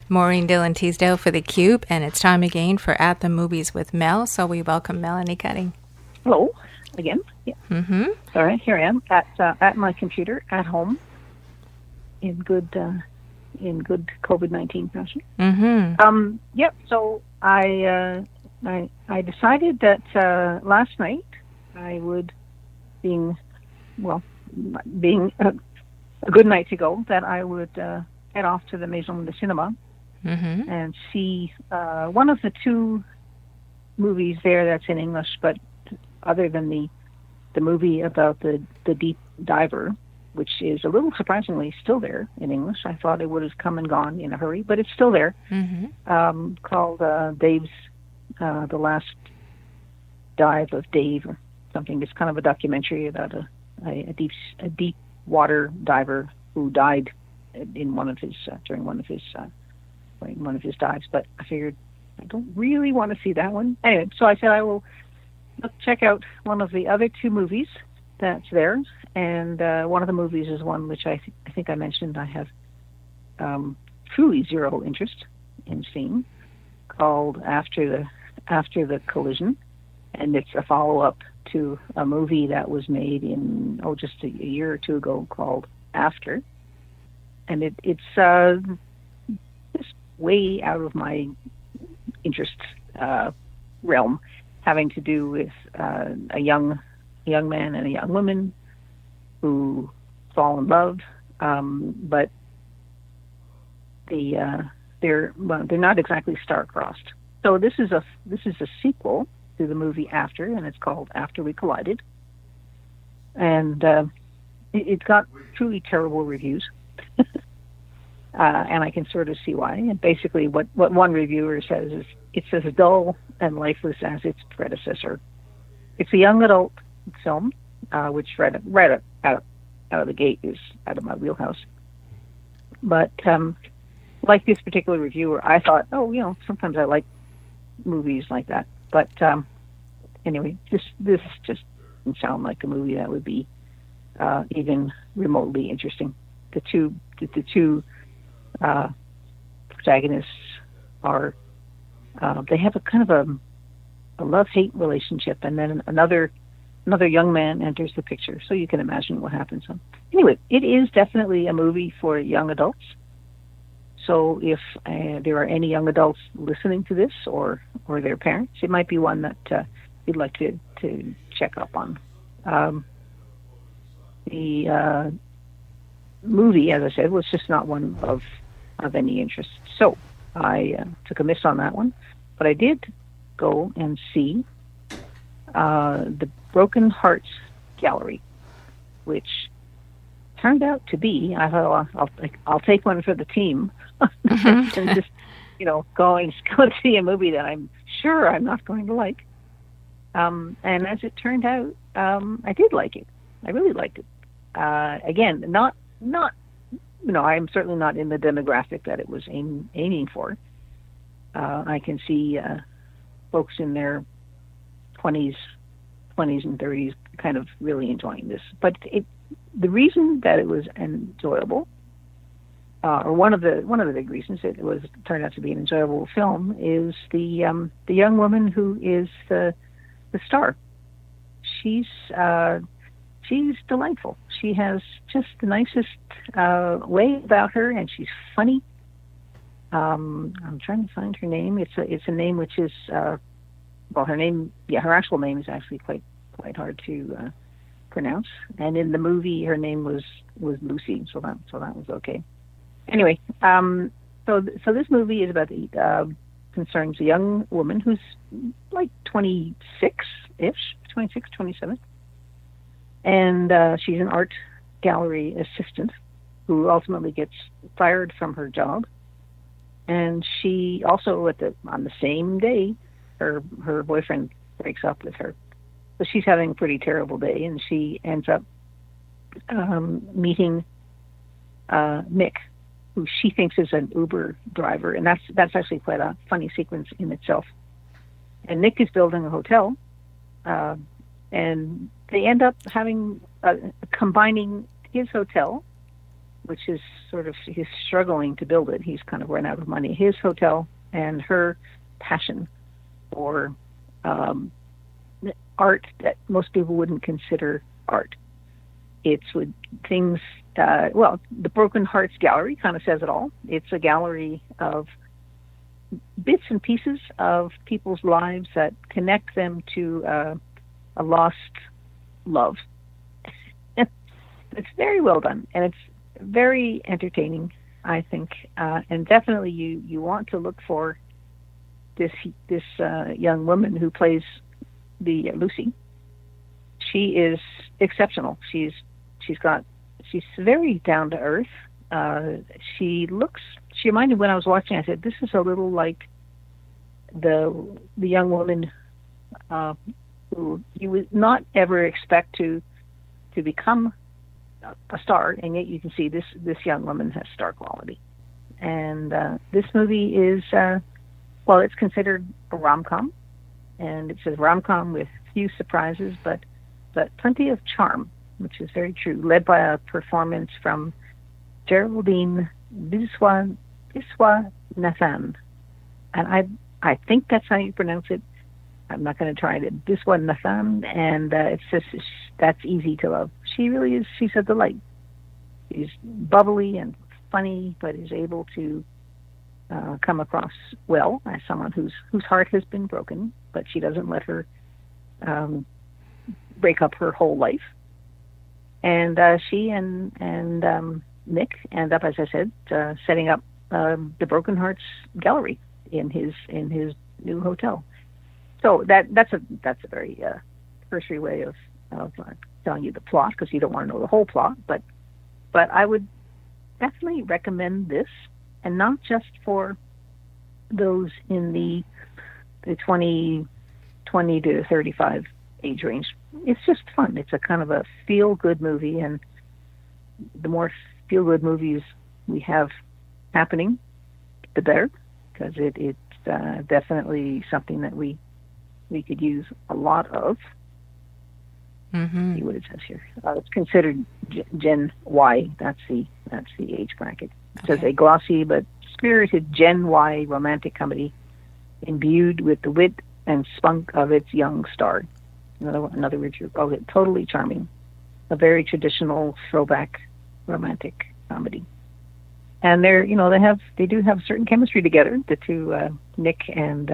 Maureen Dillon Teasdale for theCUBE, and it's time again for At the Movies with Mel, so we welcome Melanie Cutting. Hello, again. Yeah. All right, here I am at my computer at home in good COVID-19 fashion. So I decided that last night I would, being a good night to go, that I would head off to the Maison de Cinema and see one of the two movies there that's in English, but other than the movie about the deep diver, which is a little surprisingly still there in English. I thought it would have come and gone in a hurry, but it's still there. Called Dave's The Last Dive of Dave or something. It's kind of a documentary about a deep water diver who died in one of his during one of his dives. But I figured I don't really want to see that one anyway. So I said I will check out one of the other two movies that's there, and one of the movies is one which I think I mentioned I have truly zero interest in seeing, called After the Collision, and it's a follow-up to a movie that was made in just a year or two ago called After, and it's just way out of my interest realm, having to do with a young man and a young woman who fall in love, but they're not exactly star-crossed. So this is a sequel to the movie After, and it's called After We Collided, and it got truly terrible reviews, and I can sort of see why. And basically, what one reviewer says is it's as dull and lifeless as its predecessor. It's a young adult film, which right out of the gate is out of my wheelhouse. But like this particular reviewer, I thought, sometimes I like movies like that. But anyway, this just doesn't sound like a movie that would be even remotely interesting. The two protagonists are they have a kind of a love-hate relationship, and then another young man enters the picture, so you can imagine what happens. Anyway, it is definitely a movie for young adults. So if there are any young adults listening to this, or their parents, it might be one that you'd like to check up on. The movie, as I said, was just not one of any interest. So I took a miss on that one, but I did go and see the Broken Hearts Gallery, which turned out to be, I thought, I'll take one for the team, and just go see a movie that I'm sure I'm not going to like. And as it turned out, I did like it. I really liked it. Again, not I'm certainly not in the demographic that it was aiming for. I can see folks in their 20s and 30s kind of really enjoying this. But the reason that it was enjoyable, or one of the big reasons it turned out to be an enjoyable film, is the young woman who is the star. She's delightful. She has just the nicest way about her, and she's funny. I'm trying to find her name. It's a name which is her name. Yeah, her actual name is actually quite hard to pronounce. And in the movie, her name was Lucy, so that was okay. Anyway, so this movie is about concerns a young woman who's like 26-ish, 26, 27. And she's an art gallery assistant who ultimately gets fired from her job. And she also, on the same day, her boyfriend breaks up with her. So she's having a pretty terrible day, and she ends up meeting Nick, who she thinks is an Uber driver, and that's actually quite a funny sequence in itself. And Nick is building a hotel, and they end up having combining his hotel which is sort of, he's struggling to build it. He's kind of run out of money. His hotel and her passion for art that most people wouldn't consider art. It's with things, the Broken Hearts Gallery kind of says it all. It's a gallery of bits and pieces of people's lives that connect them to a lost love. It's very well done, and it's very entertaining, I think. And definitely you want to look for this young woman who plays the Lucy. She is exceptional. She's very down to earth. She reminded, when I was watching, I said, this is a little like the young woman who you would not ever expect to become a star, and yet you can see this young woman has star quality. And this movie is, it's considered a rom-com, and it's a rom-com with few surprises, but plenty of charm, which is very true, led by a performance from Geraldine Viswanathan. And I think that's how you pronounce it. I'm not going to try it. Viswanathan, and it's just, that's easy to love. She really is. She's a delight. She's bubbly and funny, but is able to come across well as someone whose heart has been broken, but she doesn't let her break up her whole life. And she and Nick end up, as I said, setting up the Broken Hearts Gallery in his new hotel. So that's a very cursory way of telling you the plot, because you don't want to know the whole plot. But I would definitely recommend this, and not just for those in the 20 to 35 age range. It's just fun. It's a kind of a feel-good movie, and the more feel-good movies we have happening, the better, because it's definitely something that we could use a lot of. See what it says here. It's considered Gen Y. That's the age bracket. It says a glossy but spirited Gen Y romantic comedy imbued with the wit and spunk of its young star. Another word you call it, totally charming. A very traditional throwback romantic comedy. And they do have certain chemistry together. The two, Nick and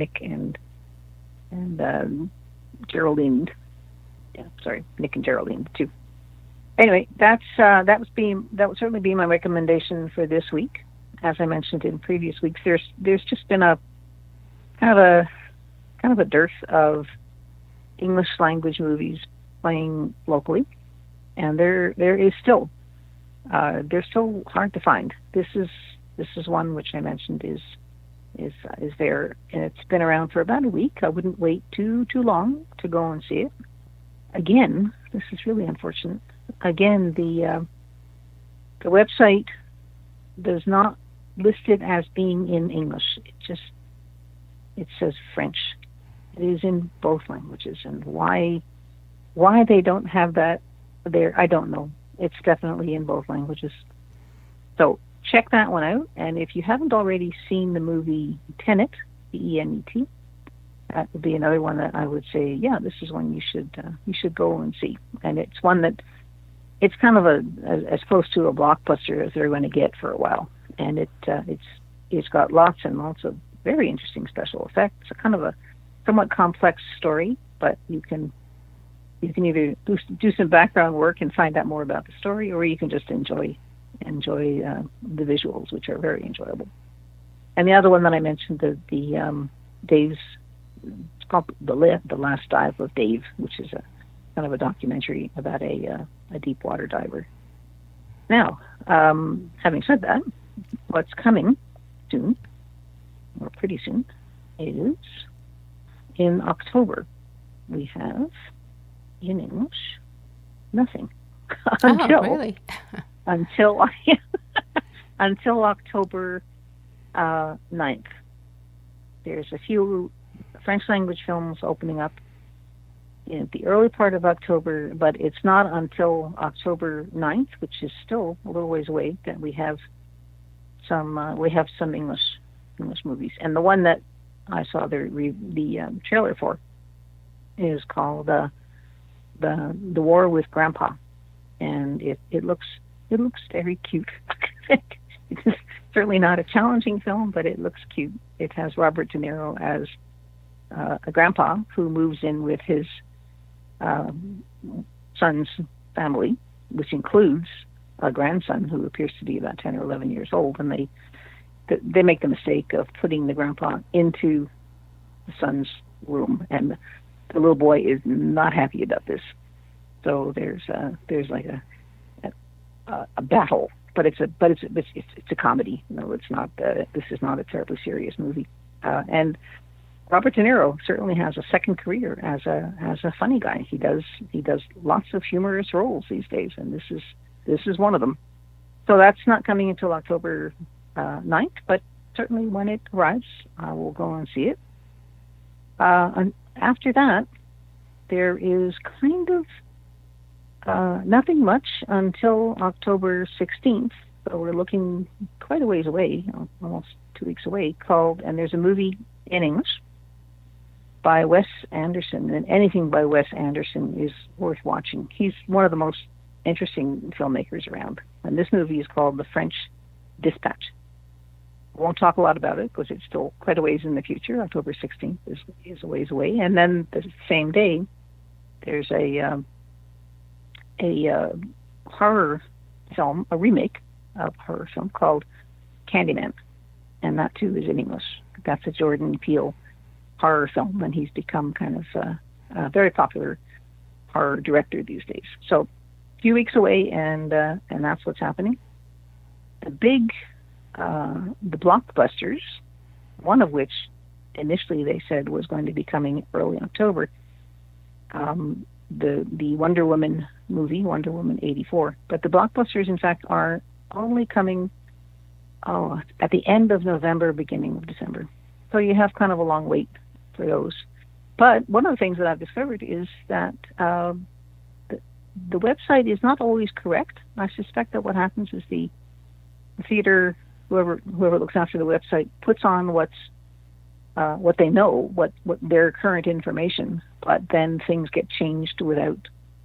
Geraldine. Yeah, sorry, Nick and Geraldine too. Anyway, that would certainly be my recommendation for this week. As I mentioned in previous weeks, there's just been a kind of a dearth of English language movies playing locally, and there is still they're still hard to find. This is one which I mentioned is there, and it's been around for about a week. I wouldn't wait too long to go and see it. Again, this is really unfortunate. Again, the website does not list it as being in English. It says French. It is in both languages, and why they don't have that there, I don't know. It's definitely in both languages. So check that one out, and if you haven't already seen the movie Tenet, Tenet, that would be another one that I would say, yeah, this is one you should go and see. And it's one that it's kind of as close to a blockbuster as they're going to get for a while. And it's got lots and lots of very interesting special effects. It's a kind of a somewhat complex story, but you can either do some background work and find out more about the story, or you can just enjoy the visuals, which are very enjoyable. And the other one that I mentioned, the Dave's, it's called The Last Dive of Dave, which is a kind of a documentary about a deep water diver. Now, having said that, what's coming soon, or pretty soon, is in October. We have in English nothing until October 9th. There's a few French language films opening up in the early part of October, but it's not until October 9th, which is still a little ways away, that we have some English movies. And the one that I saw the trailer for is called the War with Grandpa, and it looks very cute. It's certainly not a challenging film, but it looks cute. It has Robert De Niro as a grandpa who moves in with his son's family, which includes a grandson who appears to be about 10 or 11 years old, and they make the mistake of putting the grandpa into the son's room, and the little boy is not happy about this. So there's like a battle, but it's a comedy. No, it's not. This is not a terribly serious movie, and Robert De Niro certainly has a second career as a funny guy. He does lots of humorous roles these days, and this is one of them. So that's not coming until October 9th, but certainly when it arrives, I will go and see it. And after that, there is kind of nothing much until October 16th. So we're looking quite a ways away, almost 2 weeks away, and there's a movie in English by Wes Anderson, and anything by Wes Anderson is worth watching. He's one of the most interesting filmmakers around. And this movie is called The French Dispatch. I won't talk a lot about it because it's still quite a ways in the future. October 16th is a ways away. And then the same day, there's a horror film, a remake of a horror film called Candyman. And that too is in English. That's a Jordan Peele horror film, and he's become kind of a very popular horror director these days. So a few weeks away, and that's what's happening. The blockbusters, one of which initially they said was going to be coming early October, the Wonder Woman movie, Wonder Woman 84. But the blockbusters, in fact, are only coming at the end of November, beginning of December. So you have kind of a long wait for those. But one of the things that I've discovered is that the website is not always correct. I suspect that what happens is the theater, whoever looks after the website, puts on what they know, what their current information, but then things get changed without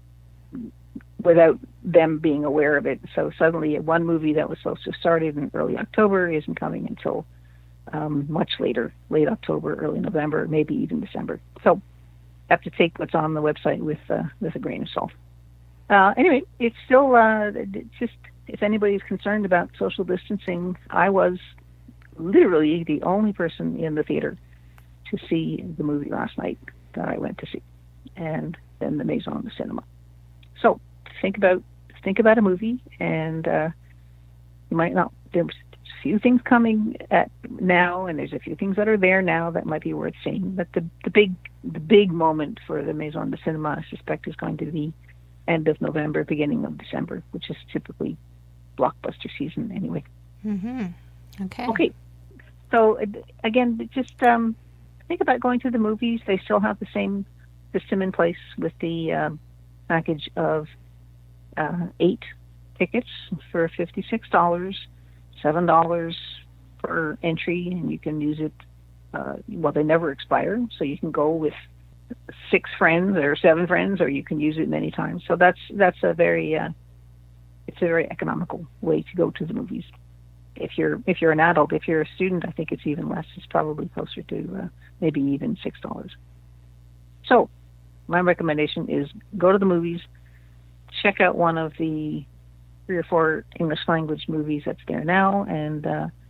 them being aware of it. So suddenly one movie that was supposed to have started in early October isn't coming until much later, late October, early November, maybe even December. So have to take what's on the website with a grain of salt. Anyway, it's still just, if anybody's concerned about social distancing, I was literally the only person in the theater to see the movie last night that I went to see, and then the Maison de Cinema. So think about a movie, and you might not. There's a few things coming at now, and there's a few things that are there now that might be worth seeing. But the big moment for the Maison de Cinema, I suspect, is going to be end of November, beginning of December, which is typically blockbuster season anyway. Mm-hmm. Okay. Okay. So again, just think about going to the movies. They still have the same system in place with the package of 8 tickets for $56, $7 per entry, and you can use it. They never expire, so you can go with 6 friends or 7 friends, or you can use it many times. So that's a very it's a very economical way to go to the movies. If you're an adult, if you're a student, I think it's even less. It's probably closer to maybe even $6. So my recommendation is go to the movies, check out one of the 3 or 4 English language movies that's there now, and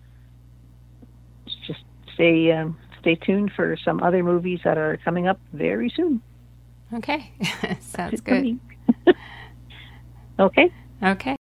just stay tuned for some other movies that are coming up very soon. Okay. Sounds good. Okay. Okay.